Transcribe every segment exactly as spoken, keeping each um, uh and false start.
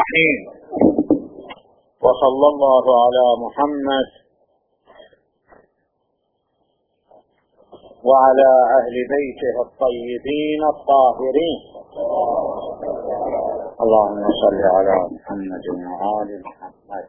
الرحيم. وصلى الله على محمد وعلى أهل بيته الطيبين الطاهرين. اللهم صل على محمد وآل محمد.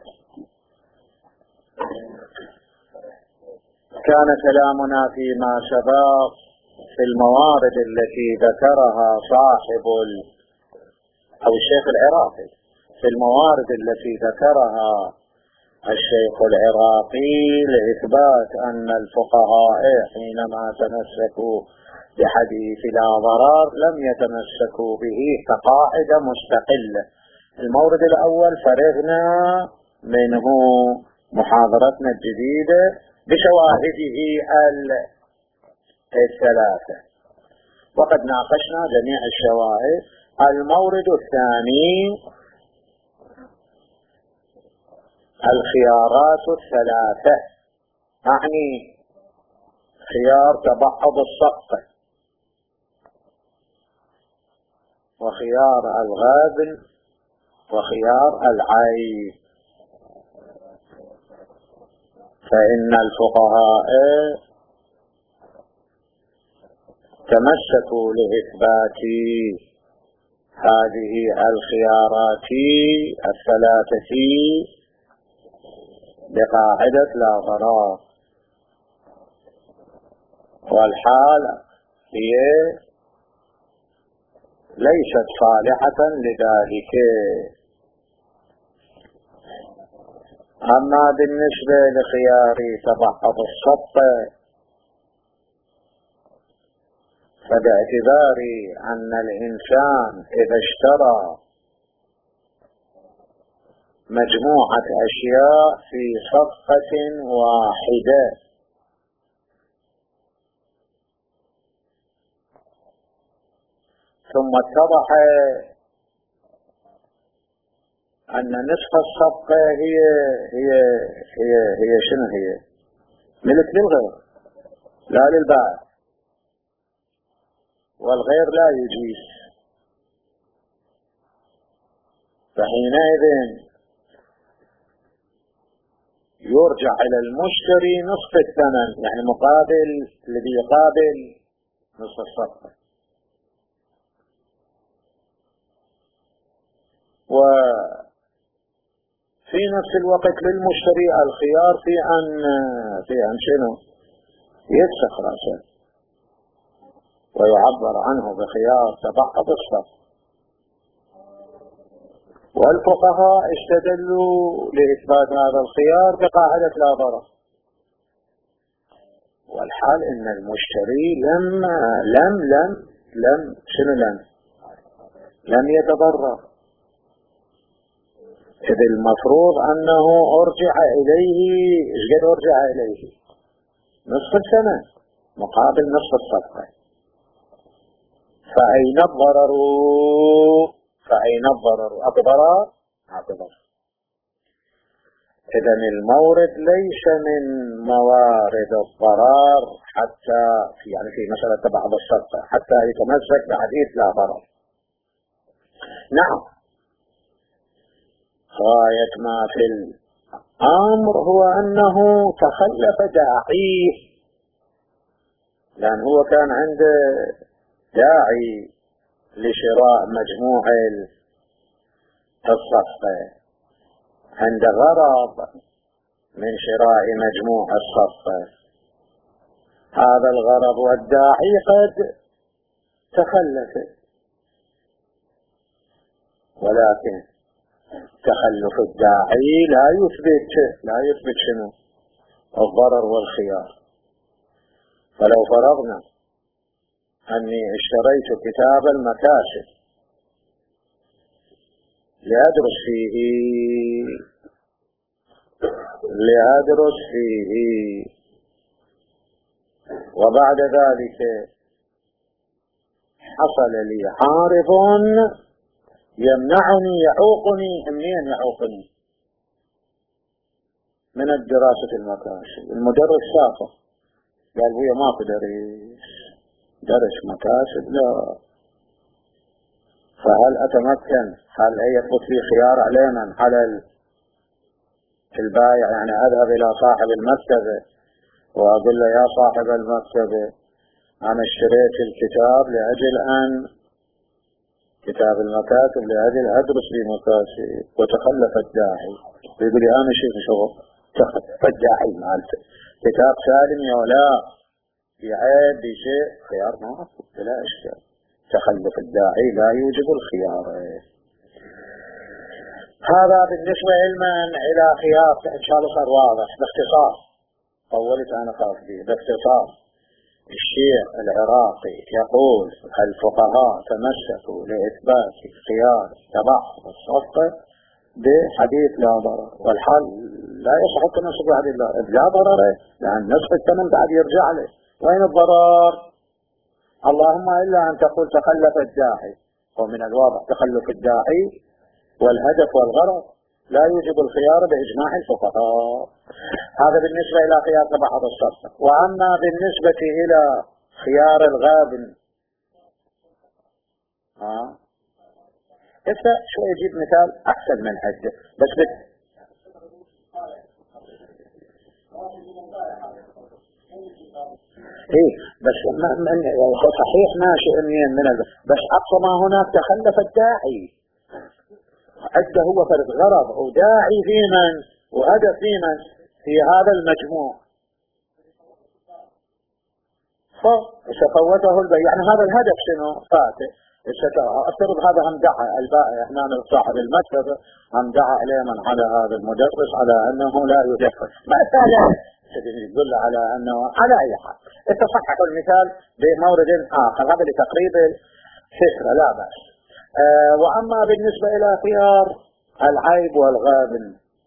كان كلامنا فيما سبق في الموارد التي ذكرها صاحب أو الشيخ العراقي، في الموارد التي ذكرها الشيخ العراقي لإثبات أن الفقهاء حينما تمسكوا بحديث لا ضرر لم يتمسكوا به كقاعدة مستقلة. المورد الأول فرغنا منه محاضرتنا الجديدة بشواهده الثلاثة، وقد ناقشنا جميع الشواهد. المورد الثاني الخيارات الثلاثة، يعني خيار تبعض الصفقة، وخيار الغابن، وخيار العيب. فإن الفقهاء تمسكوا لإثبات هذه الخيارات الثلاثة بقاعدة لا ضرر، والحال هي ليست صالحة لذلك. أما بالنسبة لخيار تبعض الصفقة فباعتبار أن الإنسان إذا اشترى مجموعة أشياء في صفقة واحدة ثم اتضح أن نصف الصفقة هي هي هي هي شنو هي؟ ملك للغير لا للبائع، والغير لا يجيز، فحينئذ يرجع إلى المشتري نصف الثمن، يعني مقابل الذي يقابل نصف الصفقة. وفي نفس الوقت للمشتري الخيار في أن في أن شنو يفسخ رأسه ويعبر عنه بخيار تبعض الصفقة. والفقهاء استدلوا لإثبات هذا الخيار بقاعدة لا ضرر، والحال إن المشتري لم لم لم لم شنو لم لم يتضرر، إذ المفروض أنه أرجع إليه. إيش قد أرجع إليه؟ نصف السنة مقابل نصف الصفقة. فأين الضرر؟ فأين الضرر؟ أكبر أكبر. إذن المورد ليس من موارد الضرر حتى في يعني في مسألة تبعض الصفقة حتى يتمسك بحديث لا ضرر. نعم، غاية ما في الأمر هو أنه تخلف داعيه، لأن هو كان عنده داعي لشراء مجموع الصفقة، عند غرض من شراء مجموع الصفقة. هذا الغرض والداعي قد تخلف، ولكن تخلف الداعي لا يثبت لا يثبت شنو الضرر والخيار. فلو فرضنا أني اشتريت كتاب المكاسب لأدرس فيه لأدرس فيه وبعد ذلك حصل لي عارض يمنعني يعوقني. منين يعوقني؟ من الدراسة المكاسب. المدرس سافر قال هي ما في درس درس مكاسب لا، فهل أتمكن؟ هل يثبت لي خيار على من؟ على البائع، يعني أذهب إلى صاحب المكتبة وأقول له يا صاحب المكتبة أنا اشتريت الكتاب لأجل أن كتاب المكاتب لأجل أدرس في مكاتب وتخلف الداعي، ويقول لي أنا شيء شغل تخلف الداعي مالته كتاب سالم يا لا يعيب بشيء خيار ما أصبت لا أشكال. تخلف الداعي لا يوجب الخيار. هذا بالنسبة علما إلى خيار. إن شاء الله صار واضح باختصار، طولت أنا خاف به. باختصار الشيخ العراقي يقول الفقهاء تمسكوا لإثبات خيار تبعض الصفقة بحديث لا ضرر، والحال لا يصح التمسك بحديث لا ضرر لأن نصف الثمن بعد يرجع له. وين الضرر؟ اللهم إلا أن تقول تخلف الداعي، ومن الواضح تخلف الداعي والهدف والغرض لا يوجب الخيار بإجماع الفقهاء. هذا بالنسبة إلى خيار تبعض الصفقة. وأما بالنسبة إلى خيار الغابن ها إذا شوي يجيب مثال أحسن من هذا بس بت إيه بس من صحيح ماشي أمين من ال... بس أقصى ما هناك تخلف الداعي أدى هو فرد غرض وداعي في من وهدف في من في هذا المجموع ففوته البيع، يعني هذا الهدف شنو فاته. افترض هذا هم دعا البائع هنا صاحب المكتب هم دعا عليه من على هذا المدرس على أنه لا يدخل مثلا يدل على أنه على أي حال اتصحح المثال بمورد آخر هذا لتقريب الفكرة لا بأس. أه وأما بالنسبة إلى خيار العيب والغابن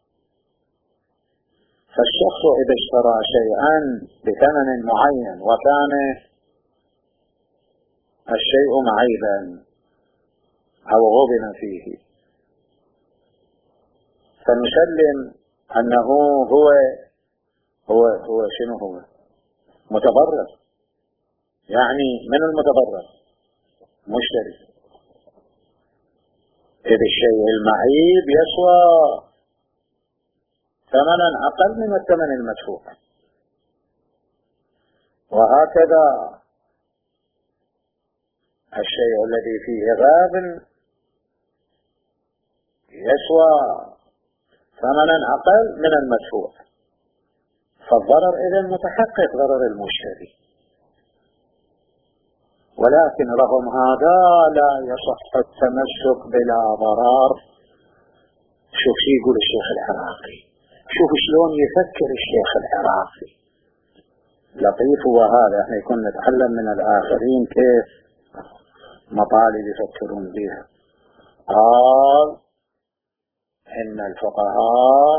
فالشخص إذا اشترى شيئا بثمن معين وكان الشيء معيبا أو غبن فيه فنسلم أنه هو هو هو شنو هو متضرر، يعني من المتضرر مشتري. إذ الشيء المعيب يسوى ثمنا أقل من الثمن المدفوع، وهكذا الشيء الذي فيه غابن يسوى ثمنا أقل من المدفوع، فالضرر إذا متحقق ضرر المشتري. ولكن رغم هذا لا يصح التمسك بلا ضرر. شوف شي يقول الشيخ العراقي، شوف شلون يفكر الشيخ العراقي لطيف. وهذا احنا يكون نتعلم من الآخرين كيف مطالب يفكرون بها. قال إن الفقهاء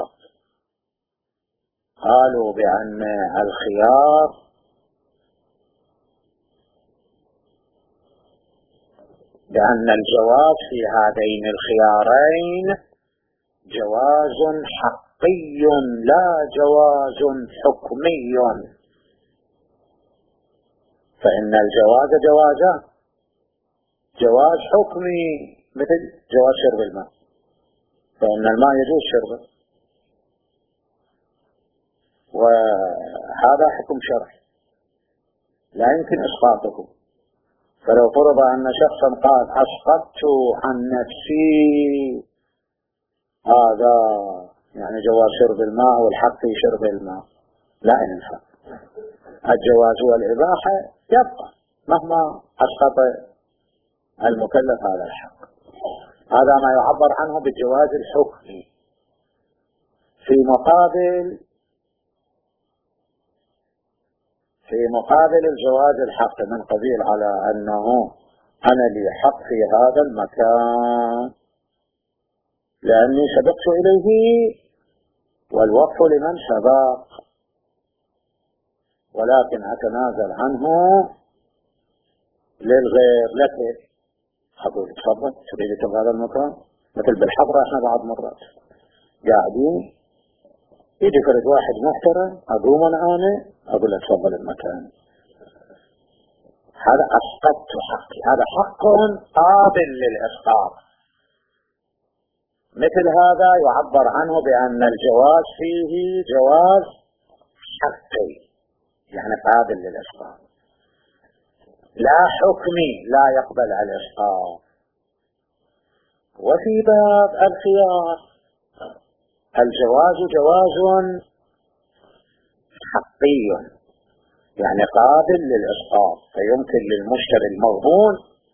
قالوا بأن الخيار بأن الجواز في هذين الخيارين جواز حقي لا جواز حكمي. فإن الجواز جوازان، جواز حكمي مثل جواز شرب الماء، فإن الماء يجوز شربه وهذا حكم شرعي لا يمكن إسقاطه. فلو فرض أن شخصا قال أسقطت عن نفسي هذا يعني جواز شرب الماء والحق في شرب الماء لا ينفع. الجواز والإباحة يبقى مهما أسقط المكلف هذا الحق. هذا ما يعبر عنه بالجواز الحكمي. في مقابل في مقابل الجواز الحق من قبيل على أنه أنا لي حق في هذا المكان لأني سبقت إليه والوقف لمن سبق، ولكن أتنازل عنه للغير. لك أقول تفضل تريد تبغى هذا المكان مثل بالحضرة احنا بعض مرات قاعدين يجي فرد واحد محترم أقوم أنا أقول له تفضل المكان. هذا أسقطت حقي، هذا حق قابل للإسقاط. مثل هذا يعبر عنه بأن الجواز فيه جواز حقي، يعني قابل للإسقاط، لا حكمي لا يقبل الإسقاط. وفي باب الخيار الجواز جواز حقي، يعني قابل للإسقاط، فيمكن للمشتري الموهوم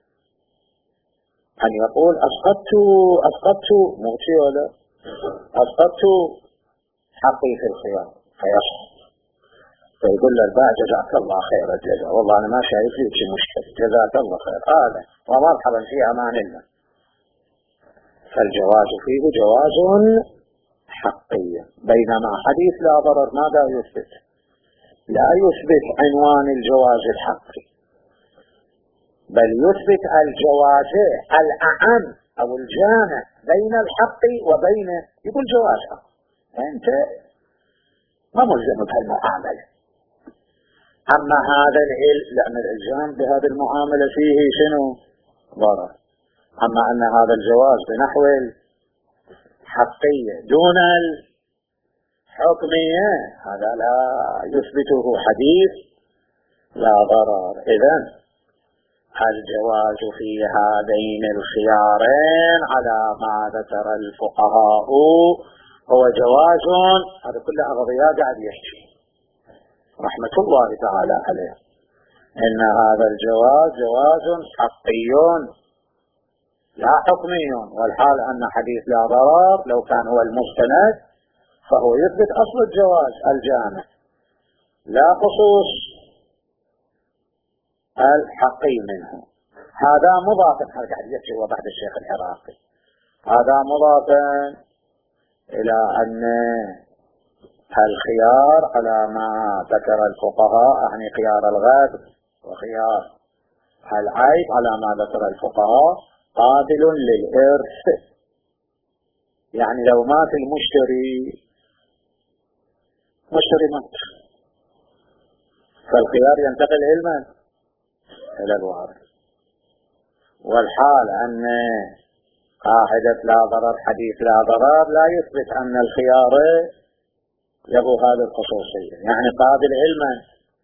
أن يقول أسقطت أسقطت موتي ولا أسقطت حقي في الخيار، فيسقط، فيقول للبائع جزاك الله خير الجزاء، والله أنا ما شايف لي شيء مشكلة، جزاك الله خير هذا ومرحبا في أمان الله. فالجواز فيه جواز حقي، بينما حديث لا ضرر ماذا يثبت؟ لا يثبت عنوان الجواز الحقي، بل يثبت الجواز الأعم أو الجامع بين الحق وبين، يقول جواز حق، أنت ما ملزم بهالمعاملة. أما هذا العلم، لأن الإلزام بهذه المعاملة فيه شنو؟ ضرر. أما أن هذا الجواز بنحو الحقية دون الحكمية هذا لا يثبته حديث لا ضرر. إذن الجواز في هذين الخيارين على ما ذكر الفقهاء هو جواز، هذا كله أغضياء قاعد يحكي رحمة الله تعالى عليه، إن هذا الجواز جواز حقي لا حكمي، والحال أن حديث لا ضرر لو كان هو المستند فهو يثبت أصل الجواز الجامع لا خصوص الحقي منه. هذا مضاف، هذا قاعد يحكي هو بعد الشيخ العراقي، هذا مضاف إلى أن الخيار على ما ذكر الفقهاء، يعني خيار الغد وخيار العيب على ما ذكر الفقهاء قابل للإرث. يعني لو مات المشتري، مشتري مات، فالخيار ينتقل علما إلى الوارث، والحال أن قاعدة لا ضرر حديث لا ضرر لا يثبت أن الخيار له هذه الخصوصية، يعني قابل علما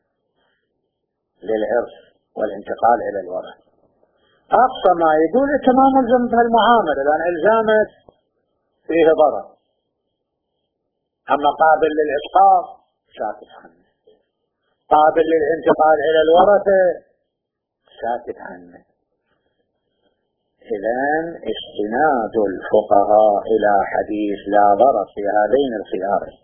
للإرث والانتقال إلى الورث. أقصى ما يقول أنت ما ملزم بهالمعاملة لأن إلزامك فيه ضرر، أما قابل للإسقاط ساكت عنه، قابل للانتقال إلى الورثة ساكت عنه. إذن استناد الفقهاء إلى حديث لا ضرر في هذين الخيارين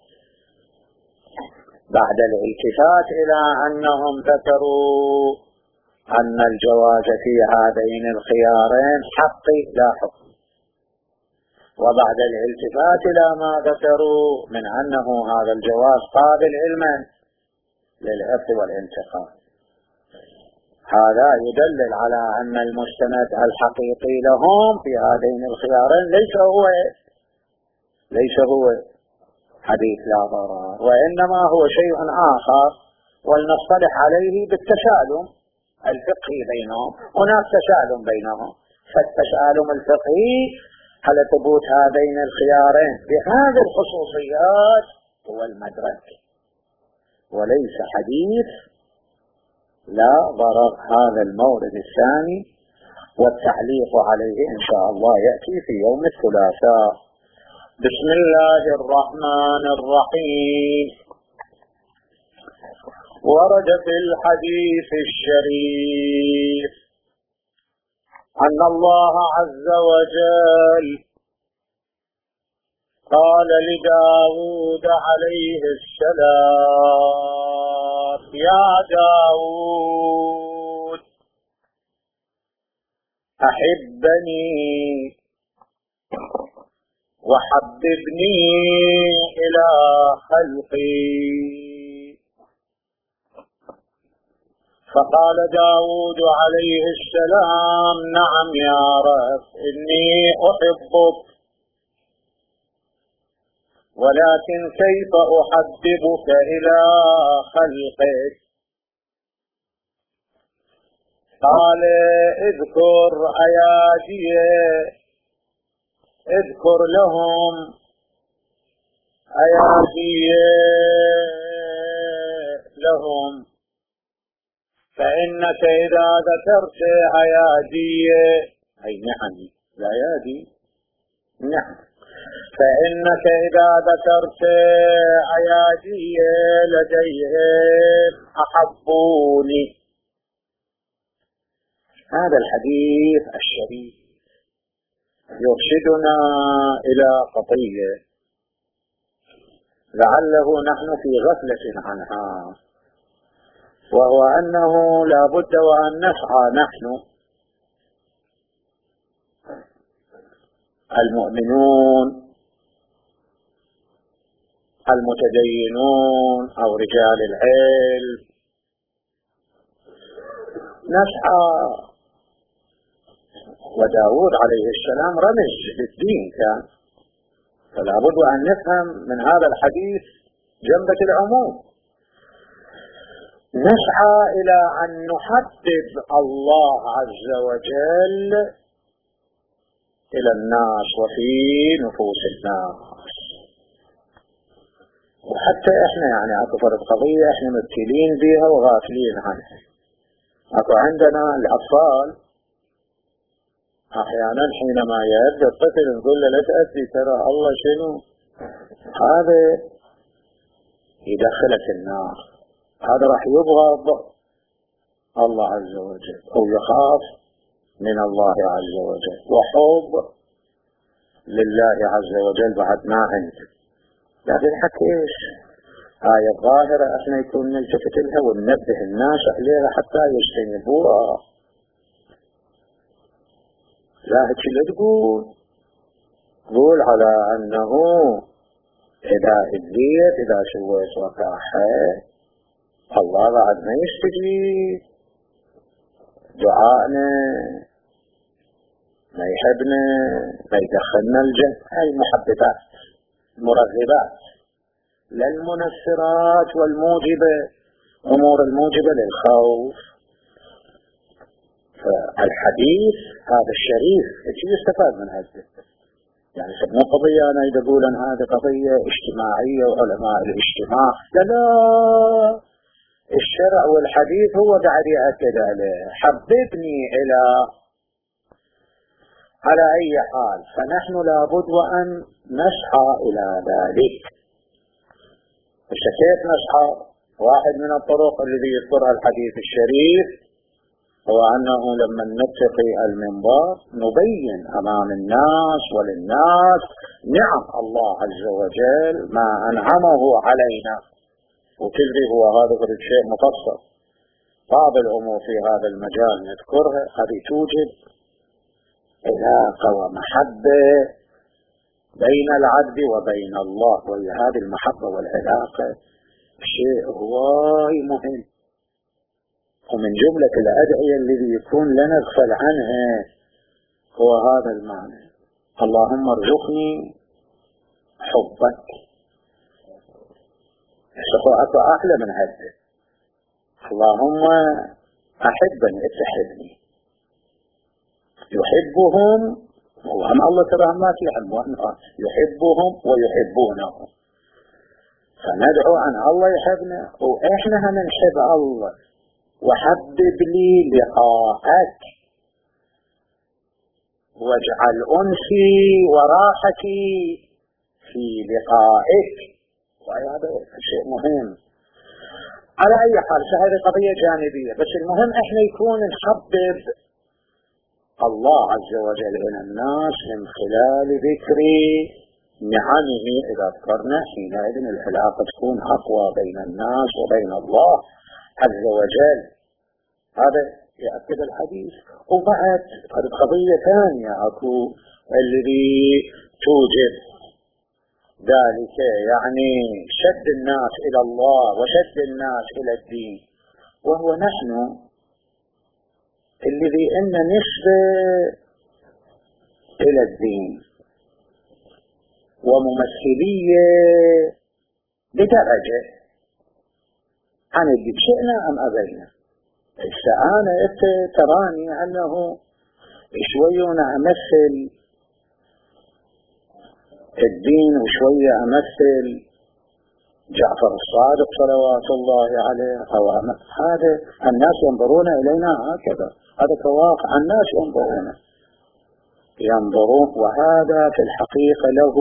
بعد الالتفات إلى أنهم ذكروا أن الجواز في هذين الخيارين حقي لا حكم، وبعد الالتفات إلى ما ذكروا من أنه هذا الجواز قابل علما للإرث والانتقال، هذا يدلل على أن المستند الحقيقي لهم في هذين الخيارين ليس هو ليس هو حديث لا ضرر، وإنما هو شيء آخر ولنصطلح عليه بالتسالم الفقهي بينهم. هناك تسالم بينهم، فالتسالم الفقهي على ثبوت هذين الخيارين بهذه الخصوصيات هو المدرك، وليس حديث لا ضرر. هذا المورد الثاني والتعليق عليه إن شاء الله يأتي في يوم الثلاثاء. بسم الله الرحمن الرحيم. ورد في الحديث الشريف أن الله عز وجل قال لداود عليه السلام: يا داود أحبني وحببني إلى خلقي. فقال داود عليه السلام: نعم يا رب، إني أحبك، ولكن كيف أحببك إلى خلقك؟ قال اذكر أيادي، اذكر لهم أيادي لهم، فإنك إذا ذكرت أيادي أي نعم الأيادي نعم، فإنك إذا ذكرت أيادي لديهم أحبوني. هذا الحديث الشريف يرشدنا إلى قضية لعله نحن في غفلة عنها، وهو أنه لا بد وأن نسعى نحن المؤمنون المتدينون أو رجال العلم نسعى. وداود عليه السلام رمز للدين كان، فلا بد أن نفهم من هذا الحديث جنبة العموم. نسعى إلى أن نحبب الله عز وجل إلى الناس وفي نفوس الناس. وحتى إحنا يعني أكو فرق قضية إحنا مبتلين بها وغافلين عنها. أكو عندنا الأطفال أحيانا حينما يبدأ الطفل نقول له لا تأذي، ترى الله شنو هذا يدخلك النار، هذا راح يبغض الله عز وجل أو يخاف من الله عز وجل، وحب لله عز وجل بعد ما عنده. لكن حتى إيش آية ظاهرة احنا يكون نلتفت لها وننبه الناس عليها حتى يجتنبوها. لا هيك اللي تقول قول على أنه إذا إذيت إذا سويت وكاحة الله بعد ما يستجيب دعائنا، ما يحبنا، ما يدخلنا الجنة. هاي المحببات المرغبات لا المنفرات والموجبة أمور الموجبة للخوف. فالحديث هذا الشريف ايش يستفاد من هذا؟ يعني مو قضية أنا إذا أقول أن هذه قضية اجتماعية وعلماء الاجتماع، لا لا، الشرع والحديث هو قاعد يأكد عليه حببني إلى على أي حال. فنحن لابد وأن نسعى إلى ذلك. كيف نسعى؟ واحد من الطرق الذي يذكرها الحديث الشريف هو أنه لما نتقي المنبر نبين أمام الناس وللناس نعم الله عز وجل ما أنعمه علينا، وكل هو هذا الشيء مفصل. بعض الأمور في هذا المجال نذكرها، هذه توجد علاقة ومحبة بين العبد وبين الله، وهذه المحبة والعلاقة شيء هواي مهم. ومن جملة الأدعية الذي يكون لا نغفل عنها هو هذا المعنى: اللهم ارزقني حبك. أكو أحلى من هذا: اللهم أحبني اتحبني. يحبهم وهم الله تراهم ما في حب، يحبهم ويحبونه. فندعو أن الله يحبنا وإحنا هم نحب الله. وحبب لي لقاءك واجعل أنسي وراحتي في لقائك. وهذا شيء مهم. على أي حال هذه قضية جانبية، بس المهم إحنا يكون نحبب الله عز وجل إلى الناس من خلال ذكر نعمه. إذا ذكرنا حينئذ العلاقة تكون أقوى بين الناس وبين الله عز وجل. هذا يأكد الحديث. وبعد هذه قضية ثانية أكو الذي توجد ذلك، يعني شد الناس إلى الله وشد الناس إلى الدين، وهو نحن الذي إن نسبة إلى الدين وممثلية بدرجة عن الدين، شئنا أم أبينا. السعانة انت تراني انه شوية انا امثل الدين وشوية امثل جعفر الصادق صلوات الله عليه، او هذا الناس ينظرون الينا هكذا، هذا كواقع الناس ينظرون ينظرون وهذا في الحقيقة له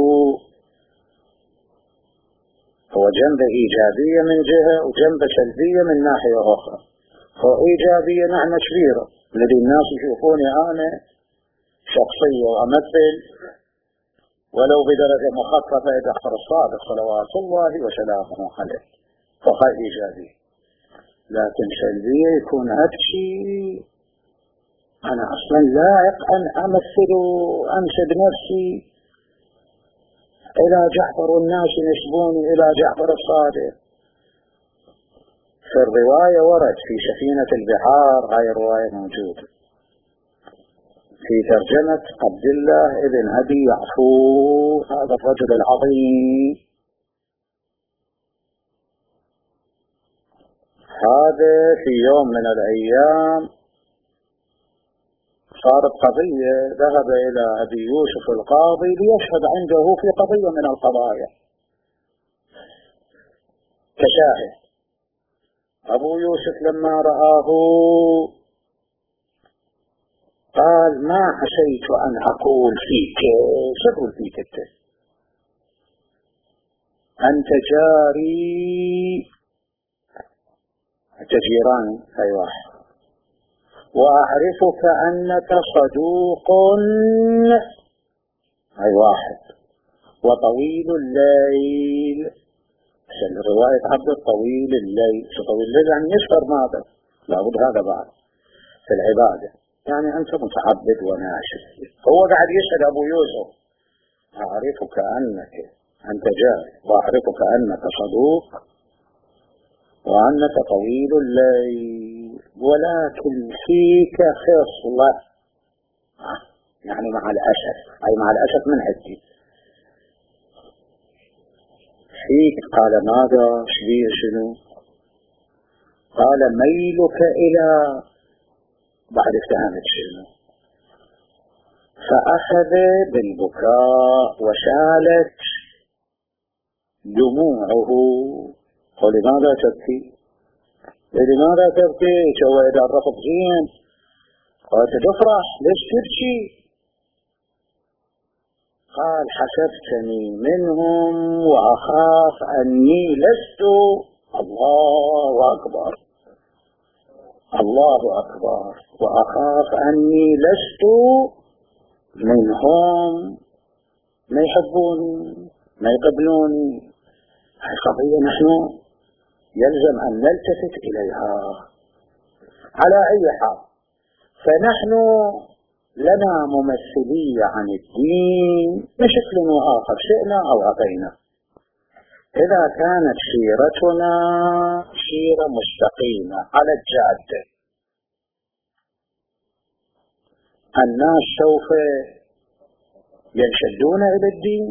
هو جنب إيجابية من جهة وجنب سلبية من ناحية أخرى. هو إيجابية نعمة كبيرة الذي الناس يشوفوني أنا شخصية وأمثل ولو بدرجة مخففة جعفر الصادق صلوات الله وسلامه عليه، فهي إيجابية. لكن سلبية يكون هاتشي أنا أصلا لائق أن أمثل وأنسب نفسي إلى جعفر والناس ينسبوني إلى جعفر الصادق. في الرواية ورد في سفينة البحار، هاي الرواية موجودة في ترجمة عبد الله ابن أبي يعفور، هذا الرجل العظيم. هذا في يوم من الأيام صارت قضية، ذهب إلى أبي يوسف القاضي ليشهد عنده في قضية من القضايا كشاهد. أبو يوسف لما رآه قال ما حسيت أن أقول فيك، شكر فيك انت، أنت جاري، أنت جيراني أي واحد، وأعرفك أنك صدوق أي واحد، وطويل الليل. عشان رواية عبد طويل الليل، شو طويل الليل يعني يسهر ماذا؟ لابد هذا بعد في العبادة، يعني أنت متعبد وناشف. هو قاعد يشهد أبو يوسف أعرفك أنك أنت جاري، وأعرفك أنك صدوق، وأنك طويل الليل، ولكن فيك خصلة، يعني مع الأسف، أي مع الأسف من عندي فيك. قال ماذا؟ شبيه شنو؟ قال ميلك إلى، بعد افتهمت شنو، فأخذ بالبكاء وشالت دموعه. قال لماذا تبكي؟ لماذا تبكي؟ شو إذا الرفض زين؟ قال تفرح، ليش تبكي؟ قال حسبتني منهم وأخاف أني لست. الله أكبر، الله أكبر، وأخاف أني لست منهم، ما يحبوني ما يقبلوني. هذه قضية نحن يلزم أن نلتفت إليها. على أي حال، فنحن لنا ممثلية عن الدين بشكل آخر، شئنا أو أبينا. إذا كانت سيرتنا سيرة مستقيمة على الجادة، الناس سوف ينشدون إلى الدين.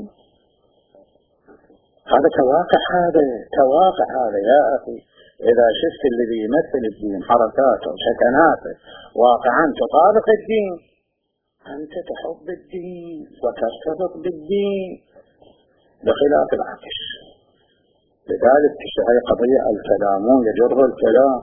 هذا كواقع، هذا كواقع هذا يا أخي. إذا شفت الذي يمثل الدين حركاته وسكناته واقعا تطابق الدين، أنت تحب الدين وترتبط بالدين، بخلاف العكس. لذلك هي قضية الكلامون يجر الكلام.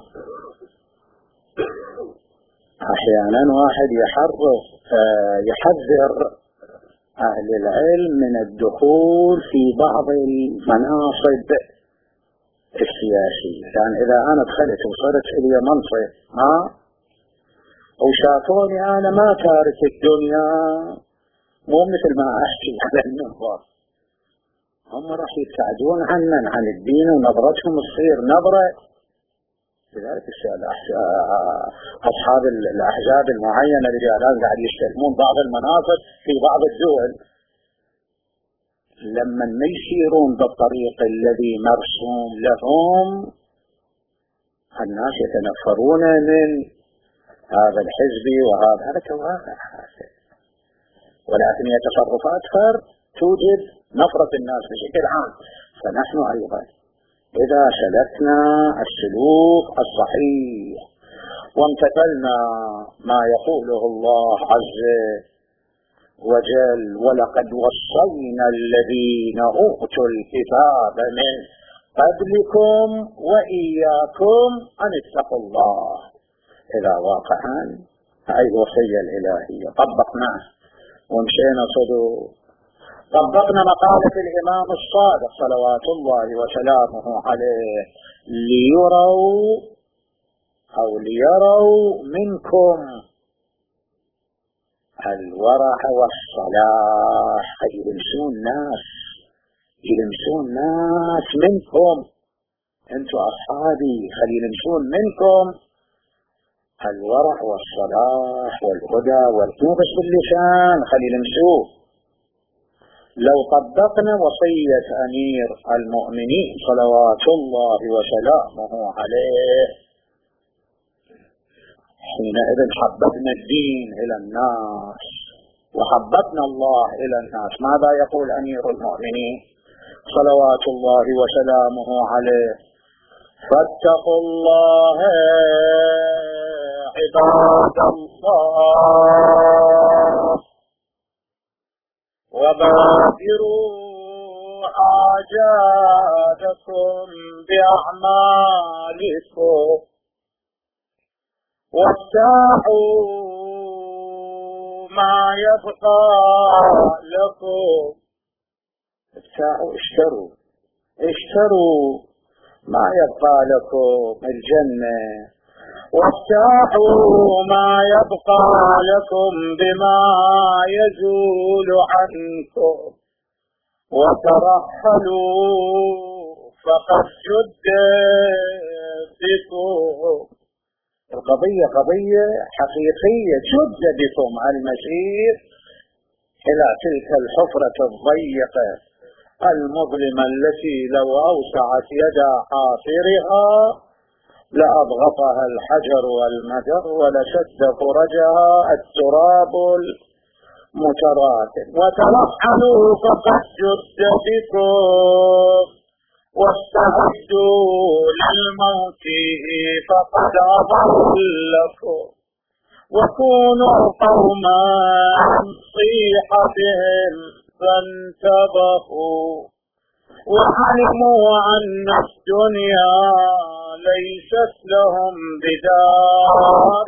أحيانا واحد يحرض يحذر أهل العلم من الدخول في بعض المناصب السياسية. يعني إذا أنا دخلت وصلت إلي منصب ها وشافوني أنا ما تارك الدنيا، مو مثل ما أحكي على المنبر، هم راح يبتعدون عنا عن الدين ونظرتهم تصير نظرة. لذلك أصحاب الأحزاب المعينة رجالان قاعد يستلمون بعض المناصب في بعض الدول، لما ما يسيرون بالطريق الذي مرسوم لهم الناس يتنفرون من هذا الحزب وهذا هذا كواقع حاصل. ولكن هي تصرفات فرد توجد نفرة الناس بشكل عام. فنحن أيضا إذا سلكنا السلوك الصحيح وامتثلنا ما يقوله الله عز وجل: ولقد وصينا الذين أوتوا الكتاب من قبلكم وإياكم أن اتقوا الله. إذا واقعا هاي الوصية الإلهية طبقناها ومشينا صدور، طبقنا مقالة الإمام الصادق صلوات الله وسلامه عليه: ليروا أو ليروا منكم الورع والصلاح. يلمسون ناس يلمسون ناس منكم، انتوا أصحابي، خلي يلمسون منكم الورع والصلاح والهدى والمو بس باللسان، خلي يلمسوه. لو طبقنا وصية أمير المؤمنين صلوات الله وسلامه عليه حينئذ حببنا الدين إلى الناس وحببنا الله إلى الناس. ماذا يقول أمير المؤمنين صلوات الله وسلامه عليه: فاتقوا الله عباد الله وبادروا حاجاتكم بأعمالكم وافتحوا ما يبقى لكم. افتحوا، اشتروا اشتروا ما يبقى لكم الجنة، وافتحوا ما يبقى لكم بما يزول عنكم، وترحلوا فقد جد بكم. القضية قضية حقيقية، جد بكم المسير إلى تلك الحفرة الضيقة المظلمة التي لو أوسعت يد حافرها لأضغطها الحجر والمدر ولشد فرجها التراب المتراكم. وترحلوا فقد جد بكم، واستعدوا للموت فقد أضلكم، وكونوا قوما صيح بهم فانتبهوا، وعلموا أن الدنيا ليست لهم بدار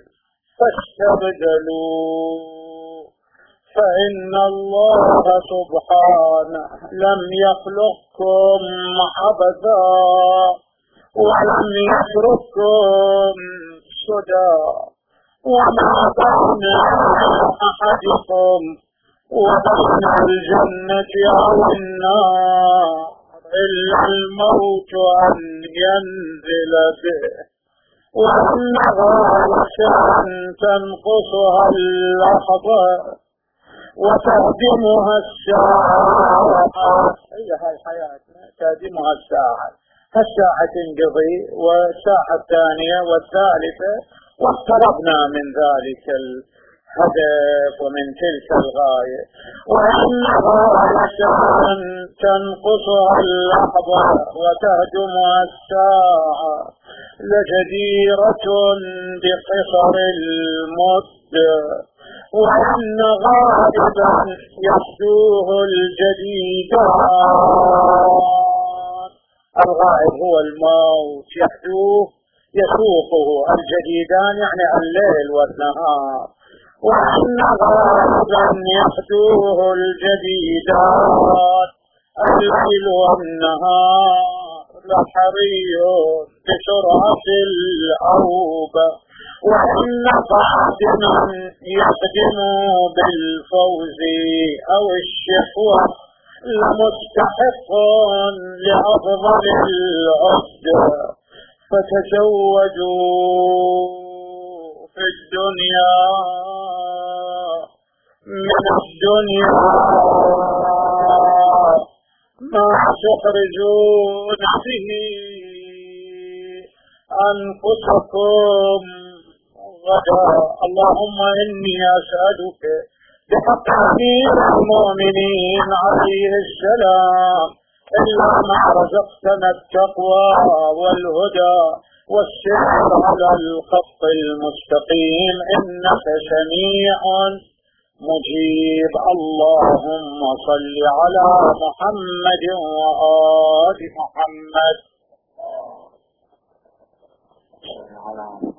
فاستبدلوا، فإن الله سبحانه لم يخلقكم عبثا ولم يترككم سدى، وما بين أحدكم وبين الجنة أو النار إلا الموت أن ينزل به، وأن غاية تنقصها اللحظة وتهدمها الساعة. هي هاي الحياة تهدمها الساعة، الساعة تنقضي والساعة الثانية والثالثة، واقتربنا من ذلك الهدف ومن تلك الغاية. وأن غاية تنقصها اللحظة وتهدمها الساعة لجديرة بقصر المدة، وأن غالبا يحدوه الجديدان. الغائب هو الموت، يحدوه يسوقه الجديدان يعني الليل والنهار، وأن غالبا يحدوه الجديدان الليل والنهار لحري بسرعة الأوبة، وإن قادما يقدم بالفوز أو الشقوة لمستحق لأفضل العدة، فتزودوا في الدنيا من الدنيا ما تخرجون به أنفسكم غدا. اللهم إني أسألك بحق أمير المؤمنين عليه السلام إلا ما رزقتنا التقوى والهدى والسير على الخط المستقيم إنك سميع مجيب. اللهم صل على محمد وآل محمد.